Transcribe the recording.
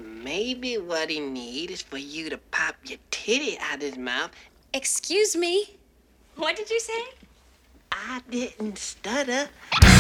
maybe what he needs is for you to pop your titty out his mouth. Excuse me? What did you say? I didn't stutter.